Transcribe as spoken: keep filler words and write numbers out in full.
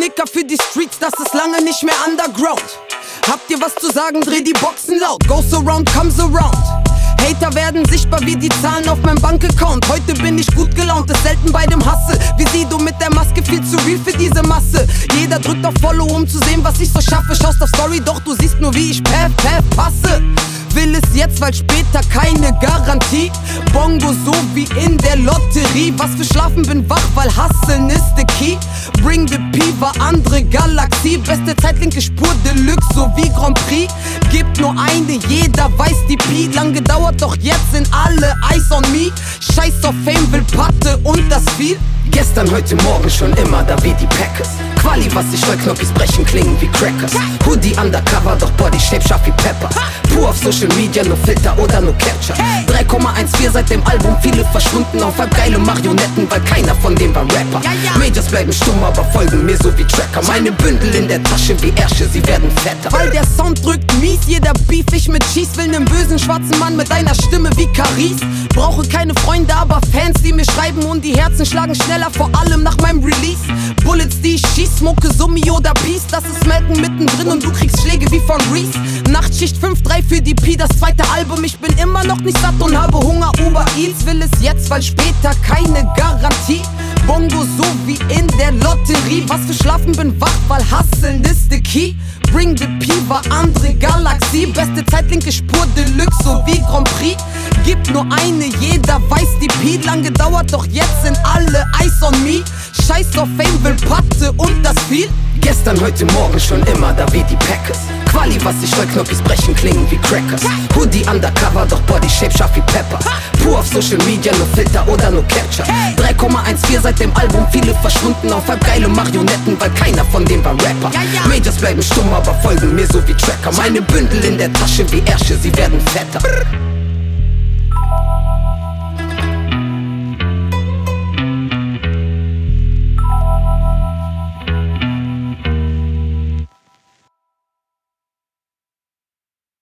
Chroniker für die Streets, das ist lange nicht mehr Underground. Habt ihr was zu sagen, dreh die Boxen laut. Goes around, comes around. Hater werden sichtbar wie die Zahlen auf meinem Bankaccount. Heute bin ich gut gelaunt, ist selten bei dem Hustle. Wie Sido mit der Maske, viel zu real für diese Masse. Jeder drückt auf Follow, um zu sehen, was ich so schaffe. Schaust auf Story, doch du siehst nur, wie ich paff, paff passe. Will es jetzt, weil später keine Garantie. Bongo so wie in der Lotterie. Was für Schlafen, bin wach, weil Hustlen ist the key. Bring the P, war andere Galaxie. Beste Zeit, linke Spur, Deluxe, so wie Grand Prix. Gibt nur eine, jeder weiß die Pi. Lang gedauert, doch jetzt sind alle Eyes on me. Scheiß auf Fame, will Patte und das viel. Gestern, heute, morgen schon immer da wie die Packers. Quali, was ich will, Knoppis brechen, klingen wie Crackers. Hoodie undercover, doch Body shape scharf wie Pepper. Pur auf Social Media, nur Filter oder nur Capture. drei Komma vierzehn seit dem Album, viele verschwunden auf halb geile Marionetten, weil keiner von denen war Rapper. Majors bleiben stumm, aber folgen mir so wie Tracker. Meine Bündel in der Tasche wie Ärsche, sie werden fetter. Weil der Sound drückt mies, jeder Beef ich mit Cheese. Will nen bösen schwarzen Mann mit einer Stimme wie Caris. Brauche keine Freunde, aber Fans, die mir schreiben und die Herzen schlagen schneller, vor allem nach meinem Release. Bullets, die ich schieß, Smoke, Summi oder Peace. Das ist Melken mittendrin und du kriegst Schläge wie von Reese. Nachtschicht fünf drei für die P, das zweite Album. Ich bin immer noch nicht satt und habe Hunger, Uber Eats. Will es jetzt, weil später keine Garantie. Bongo so wie in der Lotterie. Was für Schlafen, bin wach, weil Hustlen ist the key. Bring the P, war andere Galaxie. Beste Zeit, linke Spur, Deluxe, so wie Grand Prix. Gibt nur eine, jeder weiß die P. Lang gedauert, doch jetzt sind alle Eyes on me. Scheiß auf Fame, will Patte und das viel. Gestern, heute, morgen schon immer da wie die Packers. Quali, was ich will, Knoppis brechen, klingen wie Crackers. Hoodie undercover, doch Body shape scharf wie Pepper. Pur auf Social Media, nur Filter oder nur Capture. drei Komma vierzehn seit dem Album, viele verschwunden auf halb geile Marionetten, weil keiner von denen war Rapper. Majors bleiben stumm, aber folgen mir so wie Tracker. Meine Bündel in der Tasche wie Ärsche, sie werden fetter.